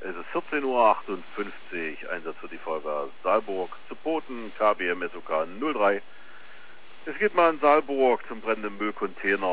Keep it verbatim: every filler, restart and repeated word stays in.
Es ist vierzehn Uhr achtundfünfzig, Einsatz für die Feuerwehr Saalburg zu Boten, K B M S O K null drei. Es geht mal in Saalburg zum brennenden Müllcontainer.